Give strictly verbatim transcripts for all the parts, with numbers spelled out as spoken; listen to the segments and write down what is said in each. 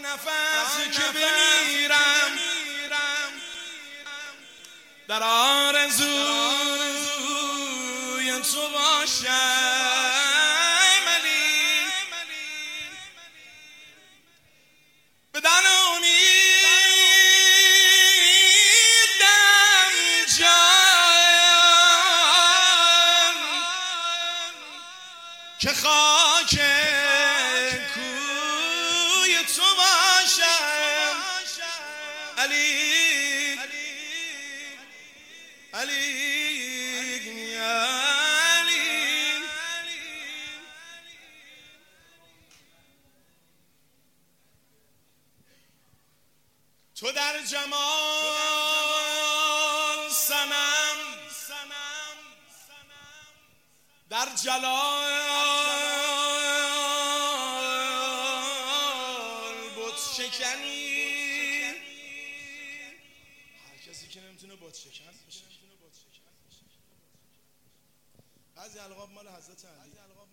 نفس که بمیرم در آرزوی تو باشم علی، بدن امیدم جان که خاک کوی تو باشم علی علی علی. تو در جمال صنم، در جلال بت شکنی. هر کسی که نمیتونه بت شکن بشه. بعضی القاب مال حضرت علی.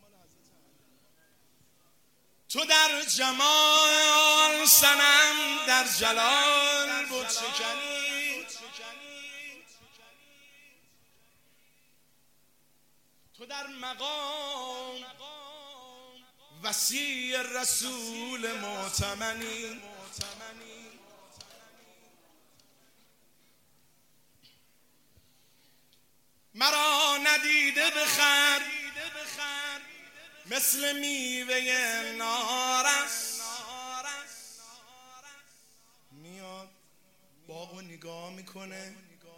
تو در جمال صنم، در جلال بت شکنی. تو در مقام وصی رسول معتمنی. مرا ندیده بخر مثل میوه نارس. میاد باغو نگاه میکنه،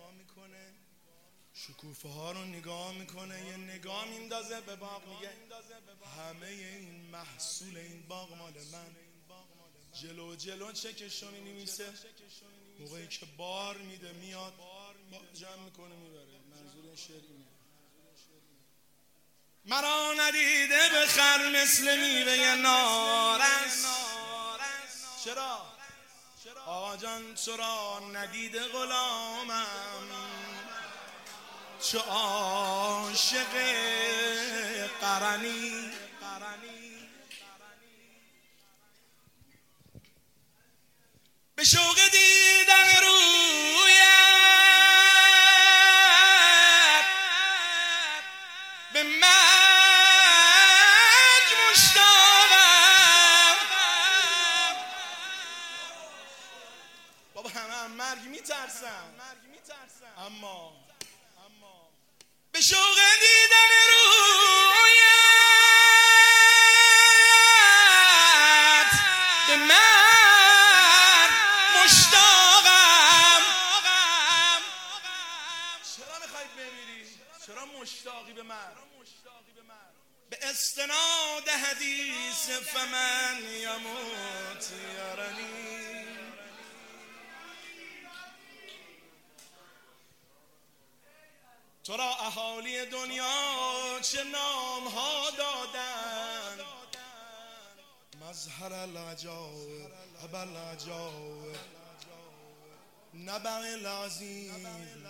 شکوفه ها رو نگاه میکنه، یه نگاه میندازه به باغ، میگه همه این محصول این باغ مال من. جلو جلو چکشو مینویسه، موقعی که بار میده میاد باغ جمع میکنه میبره. منظور این شعر اینه. مرا ندیده بخر مثل میوه نارس. چرا؟ آقا جان چرا ندیده غلامم چو عاشق قرنی. به شوق دیدن رویت به مرگ مشتاقم. بابا همه هم مرگ میترسن، اما به شوق دیدن رویت به مرگ مشتاقم. چرا میخوای بمیری؟ چرا مشتاقی به مرگ؟ به استناد حدیث فمن یموت یرنی. تو را اهالی دنیا چه نام ها دادن، مظهر العجائب ابا العجائب نبع العظیم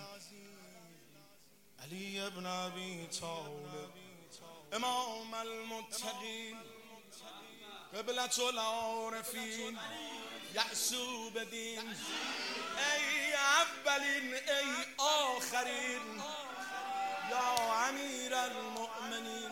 علی ابن ابی طالب امام المتقین قبلة العارفین یعصوب دین. ای اولین ای آخرین یا امیر المؤمنین.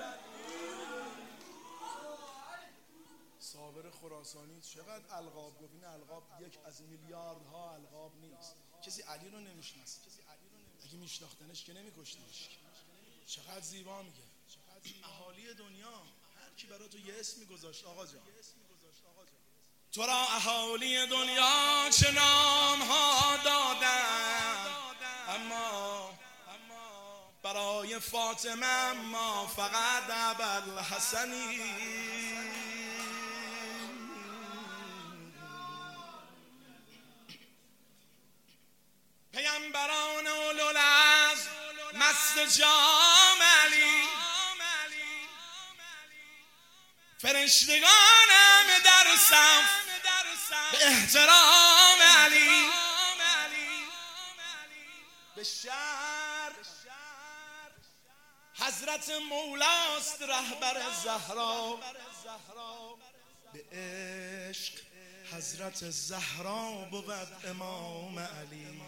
صابر خراسانی چقدر القاب گفت. این القاب یک از میلیاردها القاب نیست. کسی علی رو نمیشناسه، اگه میشناختنش که نمیکشتنش. چقدر زیبا میگه. اهالی دنیا هر کی برای تو یه اسمی گذاشت. آقا جان تو را اهالی دنیا چه نام ها دادن، اما برای فاطمه ما فقط ابوالحسنی. پیامبران اولوالعزم مست جام علی، فرشتگانم در صف به احترام علی. به شهر حضرت مولاست رهبر زهرا، به عشق حضرت زهرا بود امام علی.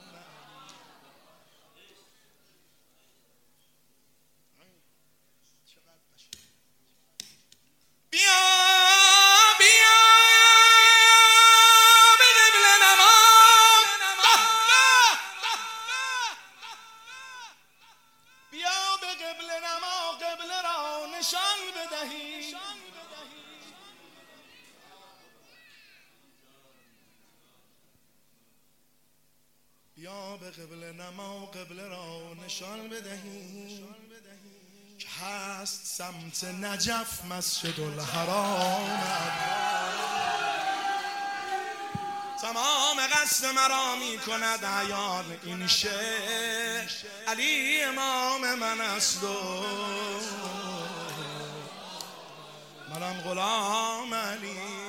بیا به قبله نما قبله را نشان بدهی که هست سمت نجف مسجد الحرام. تمام قصد مرا می کند عیان این شه علی امام من است و منم غلام علی.